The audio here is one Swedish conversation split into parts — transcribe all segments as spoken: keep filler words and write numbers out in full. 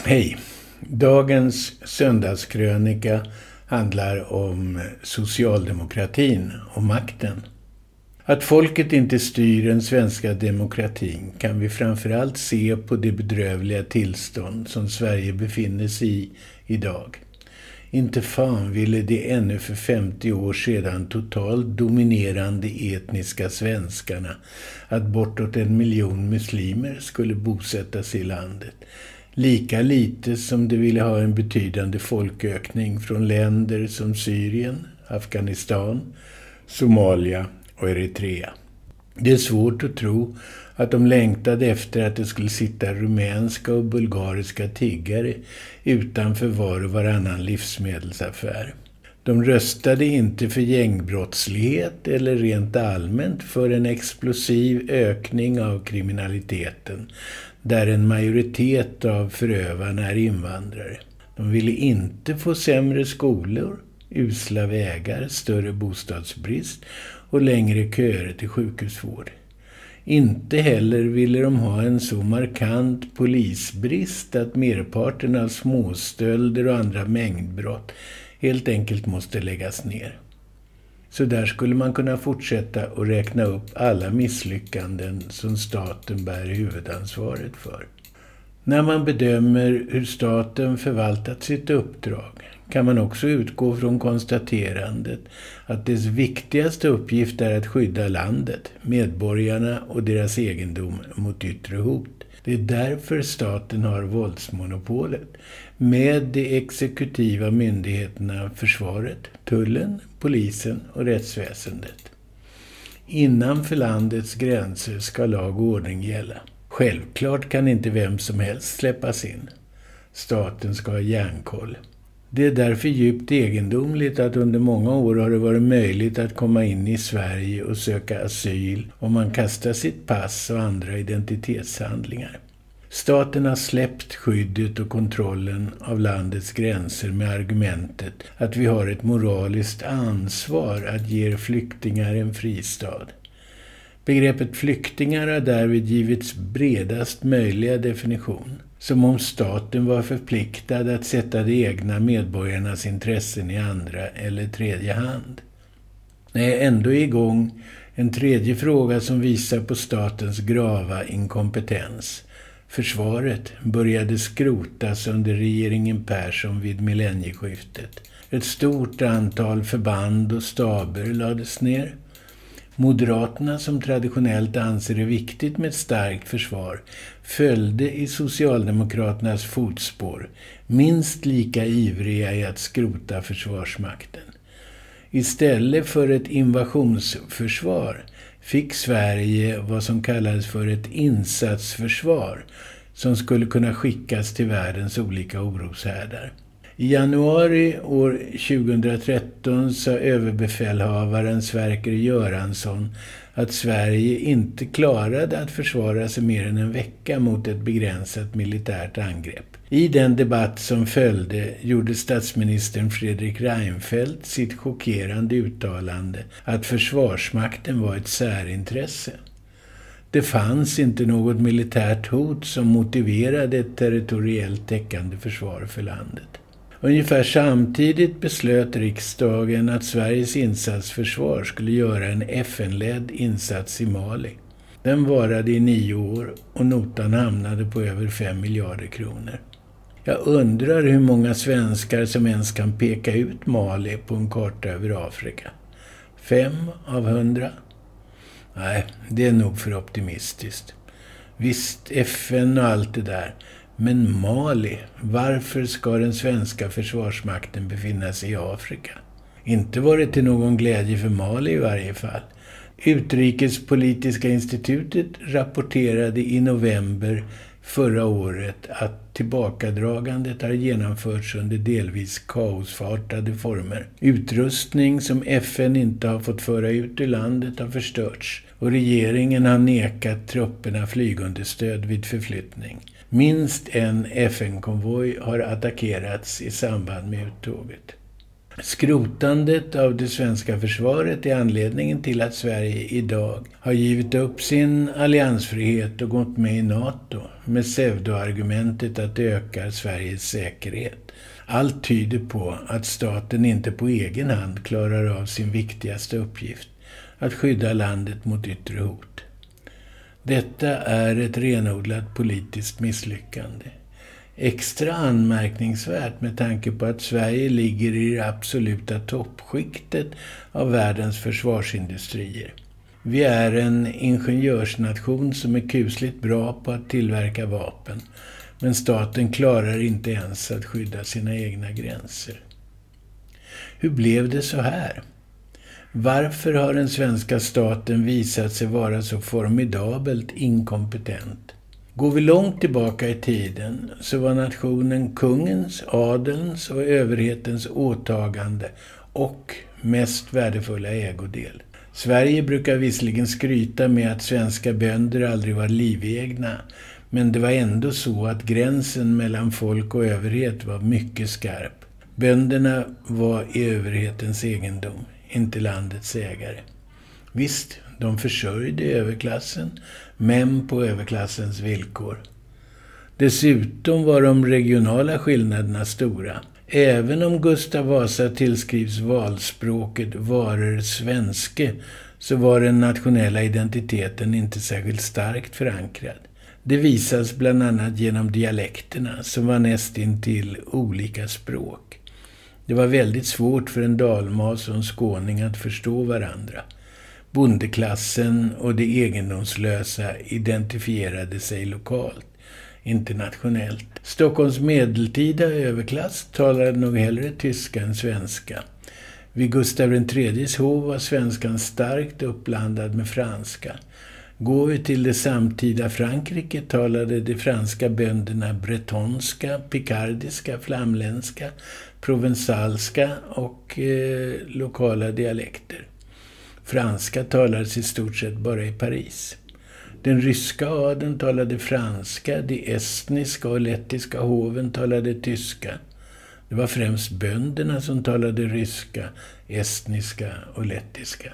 Hej! Dagens söndagskrönika handlar om socialdemokratin och makten. Att folket inte styr den svenska demokratin kan vi framförallt se på det bedrövliga tillstånd som Sverige befinner sig i idag. Inte fan ville det ännu för femtio år sedan totalt dominerande etniska svenskarna att bortåt en miljon muslimer skulle bosättas i landet. Lika lite som de ville ha en betydande folkökning från länder som Syrien, Afghanistan, Somalia och Eritrea. Det är svårt att tro att de längtade efter att det skulle sitta rumänska och bulgariska tiggare utanför var och varannan livsmedelsaffär. De röstade inte för gängbrottslighet eller rent allmänt för en explosiv ökning av kriminaliteten, där en majoritet av förövarna är invandrare. De ville inte få sämre skolor, usla vägar, större bostadsbrist och längre köer till sjukhusvård. Inte heller ville de ha en så markant polisbrist att merparten av småstölder och andra mängdbrott helt enkelt måste läggas ner. Så där skulle man kunna fortsätta och räkna upp alla misslyckanden som staten bär huvudansvaret för. När man bedömer hur staten förvaltat sitt uppdrag kan man också utgå från konstaterandet att dess viktigaste uppgift är att skydda landet, medborgarna och deras egendom mot yttre hot. Det är därför staten har våldsmonopolet med de exekutiva myndigheterna försvaret, tullen, polisen och rättsväsendet. Innanför landets gränser ska lag och ordning gälla. Självklart kan inte vem som helst släppas in. Staten ska ha järnkoll. Det är därför djupt egendomligt att under många år har det varit möjligt att komma in i Sverige och söka asyl om man kastar sitt pass och andra identitetshandlingar. Staten har släppt skyddet och kontrollen av landets gränser med argumentet att vi har ett moraliskt ansvar att ge flyktingar en fristad. Begreppet flyktingar har därvid givits bredast möjliga definition, som om staten var förpliktad att sätta de egna medborgarnas intressen i andra eller tredje hand. Nej, ändå är igång en tredje fråga som visar på statens grava inkompetens. Försvaret började skrotas under regeringen Persson vid millennieskiftet. Ett stort antal förband och staber lades ner. Moderaterna, som traditionellt anser det viktigt med ett starkt försvar, följde i Socialdemokraternas fotspår, minst lika ivriga i att skrota försvarsmakten. Istället för ett invasionsförsvar fick Sverige vad som kallades för ett insatsförsvar som skulle kunna skickas till världens olika oroshärdar. I januari år tjugohundratretton sa överbefälhavaren Sverker Göransson att Sverige inte klarade att försvara sig mer än en vecka mot ett begränsat militärt angrepp. I den debatt som följde gjorde statsministern Fredrik Reinfeldt sitt chockerande uttalande att försvarsmakten var ett särintresse. Det fanns inte något militärt hot som motiverade ett territoriellt täckande försvar för landet. Ungefär samtidigt beslöt riksdagen att Sveriges insatsförsvar skulle göra en F N-ledd insats i Mali. Den varade i nio år och notan hamnade på över fem miljarder kronor. Jag undrar hur många svenskar som ens kan peka ut Mali på en karta över Afrika. Fem av hundra? Nej, det är nog för optimistiskt. Visst, F N och allt det där. Men Mali, varför ska den svenska försvarsmakten befinna sig i Afrika? Inte var det till någon glädje för Mali i varje fall. Utrikespolitiska institutet rapporterade i november förra året att tillbakadragandet har genomförts under delvis kaosartade former. Utrustning som F N inte har fått föra ut ur landet har förstörts och regeringen har nekat trupperna flygunderstöd vid förflyttning. Minst en F N-konvoj har attackerats i samband med uttåget. Skrotandet av det svenska försvaret är anledningen till att Sverige idag har givit upp sin alliansfrihet och gått med i NATO med pseudoargumentet att det ökar Sveriges säkerhet. Allt tyder på att staten inte på egen hand klarar av sin viktigaste uppgift, att skydda landet mot yttre hot. Detta är ett renodlat politiskt misslyckande. Extra anmärkningsvärt med tanke på att Sverige ligger i det absoluta toppskiktet av världens försvarsindustrier. Vi är en ingenjörsnation som är kusligt bra på att tillverka vapen, men staten klarar inte ens att skydda sina egna gränser. Hur blev det så här? Varför har den svenska staten visat sig vara så formidabelt inkompetent? Går vi långt tillbaka i tiden så var nationen kungens, adelns och överhetens åtagande och mest värdefulla ägodel. Sverige brukar visserligen skryta med att svenska bönder aldrig var livegna, men det var ändå så att gränsen mellan folk och överhet var mycket skarp. Bönderna var i överhetens egendom, inte landets ägare. Visst, de försörjde överklassen, men på överklassens villkor. Dessutom var de regionala skillnaderna stora. Även om Gustav Vasa tillskrivs valspråket varor svenske, så var den nationella identiteten inte särskilt starkt förankrad. Det visas bland annat genom dialekterna som var nästintill olika språk. Det var väldigt svårt för en dalmas och en skåning att förstå varandra. Bondeklassen och det egendomslösa identifierade sig lokalt, internationellt. Stockholms medeltida överklass talade nog hellre tyska än svenska. Vid Gustav den tredjes hov var svenskan starkt uppblandad med franska. Går vi till det samtida Frankrike talade de franska bönderna bretonska, pikardiska, flamländska, provensalska och eh, lokala dialekter. Franska talades i stort sett bara i Paris. Den ryska adeln talade franska, de estniska och lettiska hoven talade tyska. Det var främst bönderna som talade ryska, estniska och lettiska.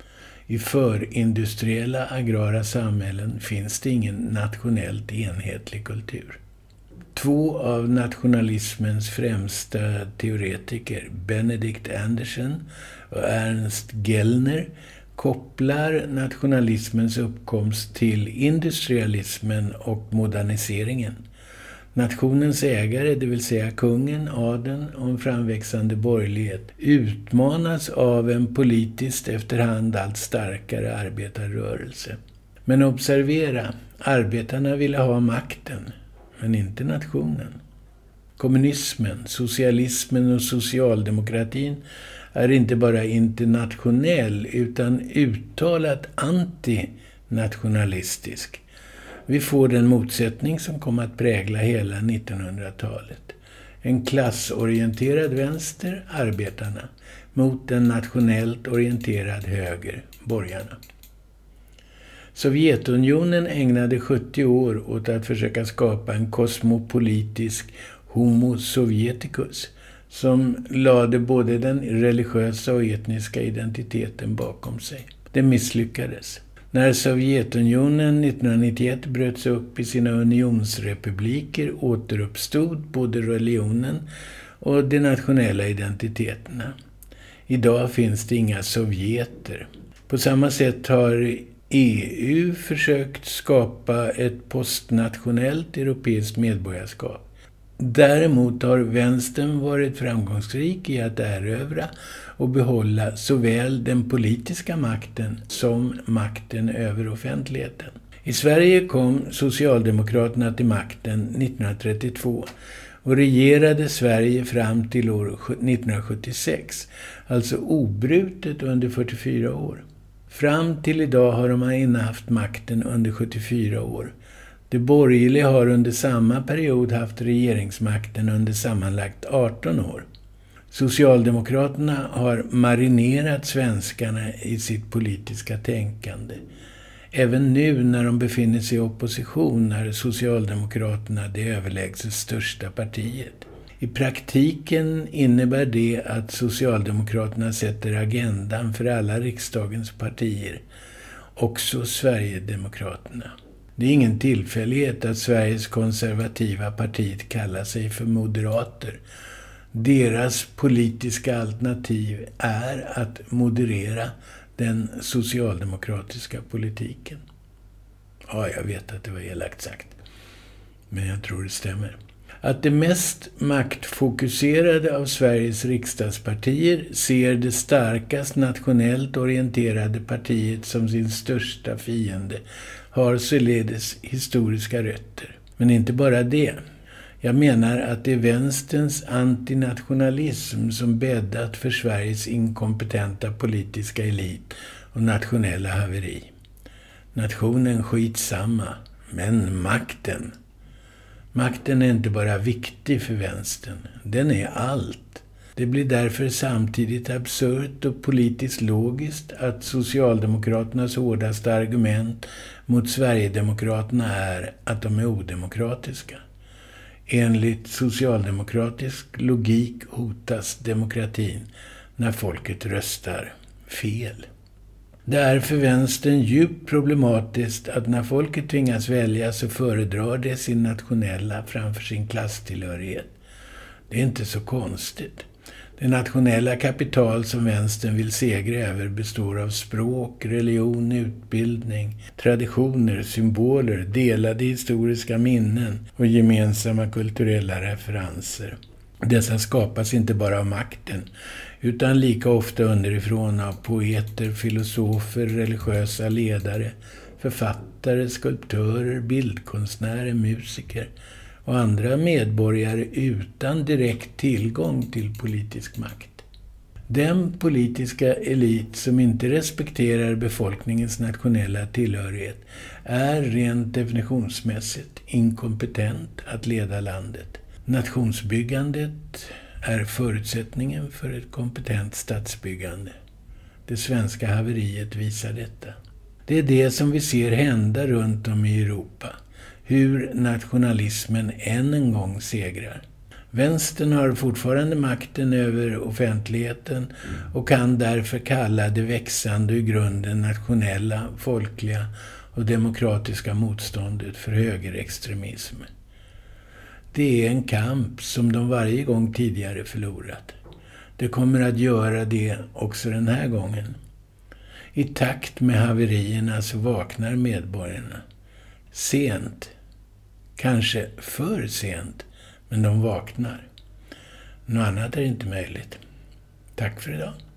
I förindustriella agrara samhällen finns det ingen nationellt enhetlig kultur. Två av nationalismens främsta teoretiker, Benedict Anderson och Ernst Gellner, kopplar nationalismens uppkomst till industrialismen och moderniseringen. Nationens ägare, det vill säga kungen, adeln och en framväxande borgerlighet, utmanas av en politiskt efterhand allt starkare arbetarrörelse. Men observera, arbetarna ville ha makten, men inte nationen. Kommunismen, socialismen och socialdemokratin är inte bara internationell utan uttalat antinationalistisk. Vi får den motsättning som kommer att prägla hela nittonhundratalet. En klassorienterad vänster, arbetarna, mot en nationellt orienterad höger, borgarna. Sovjetunionen ägnade sjuttio år åt att försöka skapa en kosmopolitisk homo sovjeticus som lade både den religiösa och etniska identiteten bakom sig. Det misslyckades. När Sovjetunionen nittonhundranittioett bröts upp i sina unionsrepubliker återuppstod både religionen och de nationella identiteterna. Idag finns det inga sovjeter. På samma sätt har E U försökt skapa ett postnationellt europeiskt medborgarskap. Däremot har vänstern varit framgångsrik i att erövra och behålla såväl den politiska makten som makten över offentligheten. I Sverige kom Socialdemokraterna till makten nittonhundratrettiotvå och regerade Sverige fram till år nittonhundrasjuttiosex, alltså obrutet under fyrtiofyra år. Fram till idag har de innehaft makten under sjuttiofyra år. De borgerliga har under samma period haft regeringsmakten under sammanlagt arton år. Socialdemokraterna har marinerat svenskarna i sitt politiska tänkande. Även nu när de befinner sig i opposition är Socialdemokraterna det överlägset största partiet. I praktiken innebär det att Socialdemokraterna sätter agendan för alla riksdagens partier, också Sverigedemokraterna. Det är ingen tillfällighet att Sveriges konservativa partiet kallar sig för moderater. Deras politiska alternativ är att moderera den socialdemokratiska politiken. Ja, jag vet att det var elakt sagt, men jag tror det stämmer. Att det mest maktfokuserade av Sveriges riksdagspartier ser det starkast nationellt orienterade partiet som sin största fiende har således historiska rötter. Men inte bara det. Jag menar att det är vänsterns antinationalism som bäddat för Sveriges inkompetenta politiska elit och nationella haveri. Nationen skitsamma, men makten. Makten är inte bara viktig för vänstern, den är allt. Det blir därför samtidigt absurt och politiskt logiskt att Socialdemokraternas hårdaste argument mot Sverigedemokraterna är att de är odemokratiska. Enligt socialdemokratisk logik hotas demokratin när folket röstar fel. Det är för vänstern djupt problematiskt att när folket tvingas välja så föredrar det sin nationella framför sin klasstillhörighet. Det är inte så konstigt. Det nationella kapital som vänstern vill segra över består av språk, religion, utbildning, traditioner, symboler, delade historiska minnen och gemensamma kulturella referenser. Dessa skapas inte bara av makten, utan lika ofta underifrån av poeter, filosofer, religiösa ledare, författare, skulptörer, bildkonstnärer, musiker och andra medborgare utan direkt tillgång till politisk makt. Den politiska elit som inte respekterar befolkningens nationella tillhörighet är rent definitionsmässigt inkompetent att leda landet. Nationsbyggandet är förutsättningen för ett kompetent statsbyggande. Det svenska haveriet visar detta. Det är det som vi ser hända runt om i Europa. Hur nationalismen än en gång segrar. Vänstern har fortfarande makten över offentligheten och kan därför kalla det växande i grunden nationella, folkliga och demokratiska motståndet för högerextremism. Det är en kamp som de varje gång tidigare förlorat. Det kommer att göra det också den här gången. I takt med haverierna så vaknar medborgarna. Sent. Kanske för sent. Men de vaknar. Något annat är inte möjligt. Tack för idag.